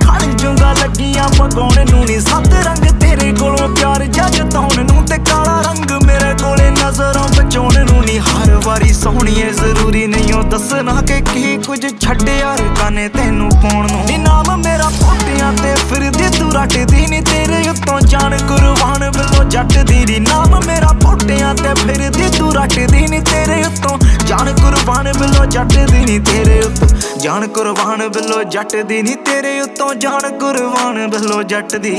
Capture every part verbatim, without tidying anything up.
ਖਾਣ ਜੂੰਗਾ ਲੱਗੀਆਂ ਪਗਾਉਣ ਨੂੰ ਨੀ ਸੱਤ ਰੰਗ ਤੇਰੇ ਕੋਲੋਂ ਪਿਆਰ ਜਗਤਾਉਣ ਨੂੰ ਤੇ ਕਾਲਾ ਰੰਗ ਮੇਰੇ ਕੋਲੇ ਨਜ਼ਰਾਂ ਬਚਾਉਣ ਨੂੰ ਨੀ ਹਰ ਵਾਰੀ ਸੋਹਣੀਏ ਜ਼ਰੂਰੀ ਨਹੀਂ ਉਹ ਦੱਸਣਾ ਕਿ ਕੀ ਕੁਝ ਛੱਡਿਆ ਰਕਾਨੇ ਤੈਨੂੰ ਪਾਉਣ ਨੂੰ ਨੀ ਨਾਮ ਮੇਰਾ ਪੋਟਿਆਂ ਤੇ ਫਿਰਦੀ ਤੂੰ ਰੱਟਦੀ ਨੀ ਤੇਰੇ ਉੱਤੋਂ ਜਾਨ ਕੁਰਬਾਨ ਬਿੱਲੋ ਜੱਟ ਦੀ ਨੀ ਨਾਮ ਮੇਰਾ ਪੋਟਿਆਂ ਤੇ ਫਿਰਦੀ ਤੂੰ ਰੱਟਦੀ ਨੀ ਤੇਰੇ ਉੱਤੋਂ ਜਾਨ ਕੁਰਬਾਨ ਬਿੱਲੋ ਜੱਟ ਦੀ ਨੀ ਤੇਰੇ ਉੱਤੋਂ ਜਾਨ ਕੁਰਬਾਨ ਬਿੱਲੋ ਜੱਟ ਦੀ ਨੀ ਤੇਰੇ ਉੱਤੋਂ ਜਾਨ ਕੁਰਬਾਨ ਬਿੱਲੋ ਜੱਟ ਦੀ।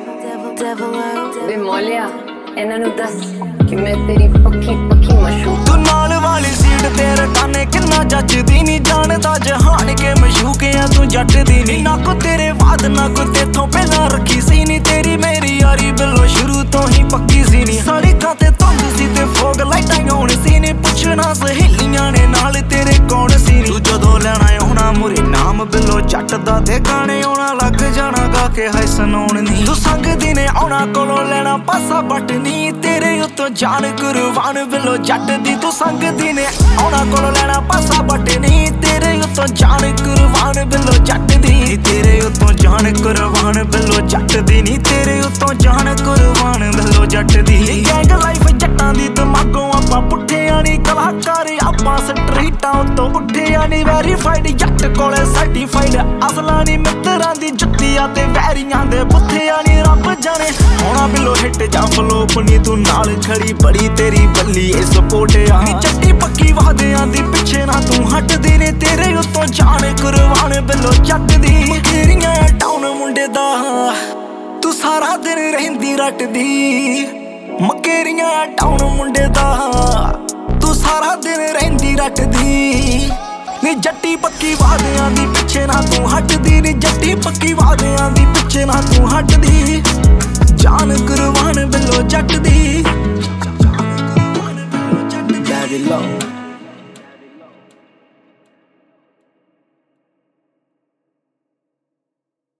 ਵੇ ਮੌਲਿਆ ਇਹਨਾਂ ਨੂੰ ਦੱਸ ਕਿ ਮੈਂ ਤੇਰੀ ਪੱਕੀ ਪੱਕੀ ਮਸ਼ਹੂਰ ਤੂੰ ਨਾਲ ਵਾਲੀ ਸੀਟ ਤੇ ਰਕਾਨੇ ਕਿੰਨਾ ਜੱਜਦੀ ਨੀ ਜਾਣਦਾ ਜਹਾਨ ਕੇ ਮਸ਼ੂਕ ਆ ਤੂੰ ਜੱਟ ਦੀ ਨੀ ਨਾ ਕੋ ਤੇਰੇ ਬਾਅਦ ਨਾ ਕੋ ਤੇਥੋਂ ਪਹਿਲਾਂ ਰੱਖੀ ਸੀ ਨੀ ਤੇਰੀ ਮੇਰੀ ਯਾਰੀ ਬਿੱਲੋ ਸ਼ੁਰੂ ਤੋਂ ਹੀ ਪੱਕੀ ਸੀ ਨੀ ਸੜਕਾਂ ਤੇ ਧੁੰਦ ਸੀ ਤੇ ਫੋਗ ਲਾਈਟਾਂ ਆਉਣ ਸੀ ਨੀ ਪੁੱਛਣਾ ਸਹੇਲੀਆਂ ਨੇ ਨਾਲ ਤੇਰੇ ਕੌਣ ਸੀ ਨੀ ਤੂੰ ਜਦੋਂ ਲੈਣਾ ਆਉਣਾ ਮੁਰੇ ਨਾਮ ਬਿੱਲੋ ਜੱਟ ਦਾ ਤੇ ਗਾਣੇ ਆਉਣਾ ਲੱਗ ਜਾਣਾ ਗਾ ਕੇ ਹਾਏ ਸੁਣਾਉਣ ਨੀ ਤੂੰ ਸੰਗਦੀ ਨੇ ਆਉਣਾ ਕੋਲੋਂ ਲੈਣਾ ਪਾਸਾ ਬੱਟ ਨੀ ਤੇਰੇ ਉੱਤੋਂ ਜਾਨ ਕੁਰਬਾਨ ਬਿੱਲੋ ਜੱਟ ਦੀ ਤੂੰ ਸੰਗਦੀ ਨੇ ਆਉਣਾ ਕੋਲੋਂ ਲੈਣਾ ਪਾਸਾ ਬੱਟ ਨੀ ਤੇਰੇ ਉੱਤੋਂ ਜਾਨ ਕੁਰਬਾਨ ਬਿੱਲੋ ਜੱਟ ਦੀ ਤੇਰੇ ਉੱਤੋਂ ਜਾਨ ਕੁਰਬਾਨ ਬਿੱਲੋ ਜੱਟ ਦੀ ਨੀ ਤੇਰੇ ਉੱਤੋਂ ਜਾਨ ਕੁਰਬਾਨ ਬਿੱਲੋ ਜੱਟ ਦੀ ਗੈਂਗ ਲਾਈਫ ਜੱਟਾਂ ਦੀ ਦਿਮਾਗੋਂ ਆਪਾਂ ਪੁੱਠਿਆਂ ਨੀ ਕਲਾਕਾਰ ਆਪਾਂ ਸਟਰੀਟਾਂ ਉੱਤੋਂ ਉੱਠਿਆਂ ਨੀ ਵੈਰੀਫਾਈਡ ਜੱਟ ਕੋਲੇ ਸਰਟੀਫਾਈਡ ਅਸਲਾਂ ਨੀ ਮਿੱਤਰਾਂ ਦੀ ਜੁੱਤੀਆਂ ਤੇ ਵੈਰੀਆਂ ਦੇ ਬੁੱਥਿਆਂ ਨੀ ਰੱਬ ਜਾਣੇ ਹੋਣਾ ਬਿੱਲੋ ਹਿੱਟ ਜਾਂ ਫਲੋਪ ਨੀ ਤੂੰ ਨਾਲ ਖੜੀ ਬੜੀ ਤੇਰੀ ਬੱਲੀ ਏ ਸਪੋਰਟਿਆ ਨੀ ਜੱਟੀ ਪੱਕੀ ਵਾਦਿਆਂ ਦੀ ਪਿੱਛੇ ਨਾ ਤੂੰ ਹਟਦੀ ਨੀ ਤੇਰੇ ਉੱਤੋਂ ਜਾਨ ਕੁਰਬਾਨ ਬਿੱਲੋ ਜੱਟ ਦੀ ਤੇਰੀਆਂ ਟਾਊਨ ਮੁੰਡੇ ਦਾ ਤੂੰ ਸਾਰਾ ਦਿਨ ਰਹਿੰਦੀ ਰੱਟਦੀ ਮਕੇਰੀਆਂ ਟਾਊਨ ਮੁੰਡੇ ਦਾ ਤੂੰ ਸਾਰਾ ਦਿਨ ਰਹਿੰਦੀ ਰੱਟਦੀ ਨੀ ਜੱਟੀ ਪੱਕੀ ਵਾਦਿਆਂ ਦੀ ਪਿੱਛੇ ਨਾ ਤੂੰ ਹਟਦੀ ਨੀ ਜੱਟੀ ਪੱਕੀ ਵਾਦਿਆਂ ਦੀ ਪਿੱਛੇ ਨਾ ਤੂੰ ਹਟਦੀ ਜਾਨ ਕੁਰਬਾਨ ਬਿੱਲੋ ਜੱਟ ਦੀ। Daddy Low